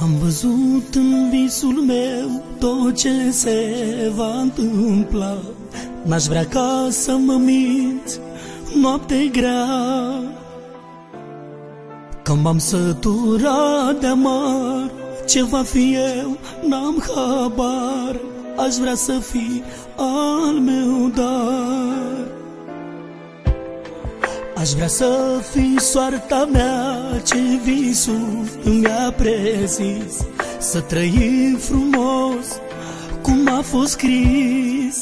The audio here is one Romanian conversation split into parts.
Am văzut în visul meu tot ce se va întâmpla. N-aș vrea ca să mă minți noapte grea, că m-am săturat de amar. Ce va fi eu, n-am habar. Aș vrea să fii al meu dar. Aș vrea să fii soarta mea, ce visul mi-a prezis. Să trăim frumos cum a fost scris.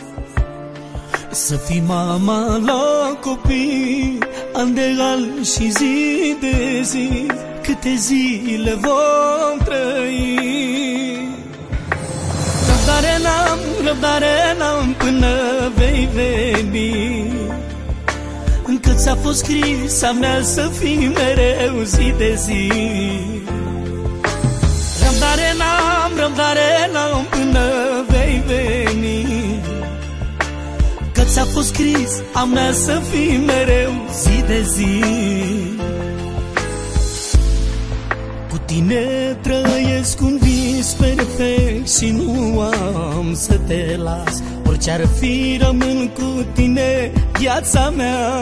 Să fii mama la copii, an de an și zi de zi. Câte zile vom trăi. Răbdare n-am până vei veni. Încă ți-a fost scris a mea să fii mereu zi de zi. Răbdare n-am până vei veni. Că ți-a fost scris a mea să fii mereu zi de zi. Cu tine trăiesc un vis perfect și nu am să te las. Orice-ar fi, rămân cu tine viața mea.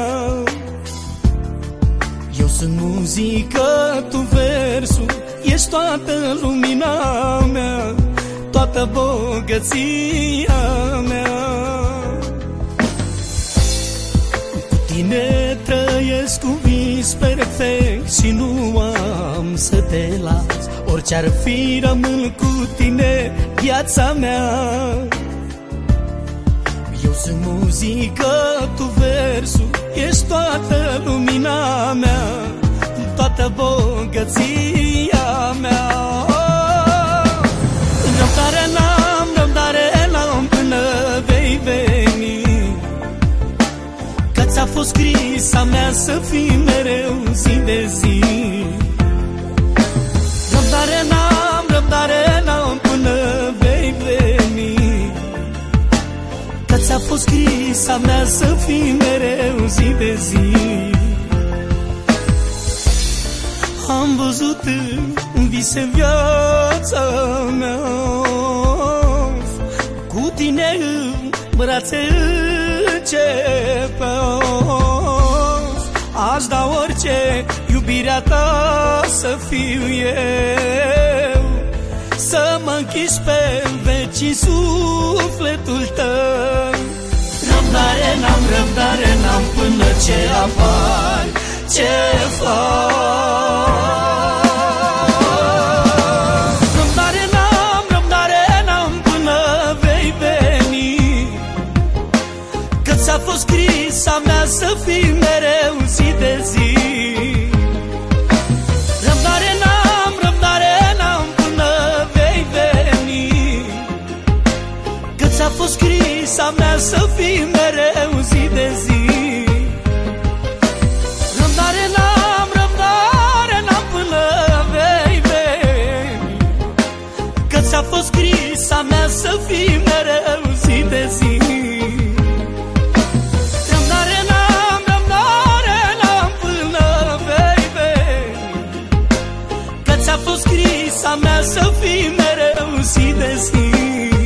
Eu sunt muzică, tu versul, ești toată lumina mea, toată bogăția mea. Cu tine trăiesc un vis perfect și nu am să te las. Orice-ar fi, rămân cu tine viața mea. Eu sunt muzică, tu versul, ești toată lumina mea, toată bogăția mea. Răbdare n-am până vei veni. Că ți-a fost scris a mea să fii mereu zi de zi. Răbdare n-am până vei veni. Că ți-a fost scris a mea să fii mereu zi de zi. Am văzut în vise viața mea, cu tine în brațe începeau. Aș da orice, iubirea ta să fiu eu, să mă închiși pe veci sufletul tău. Răbdare n-am până ce apari, ce fac. Răbdare n-am până vei veni. Că ți-a fost scris a mea să fii mereu zi de zi. Răbdare n-am până vei veni. Că ți-a fost scris a mea să fii mereu zi de zi. Răbdare n-am până vei veni. Că ți-a fost scris a mea să fii mereu zi de zi. Răbdare n-am până vei veni. Că ți-a fost scris a mea să fii mereu zi de zi.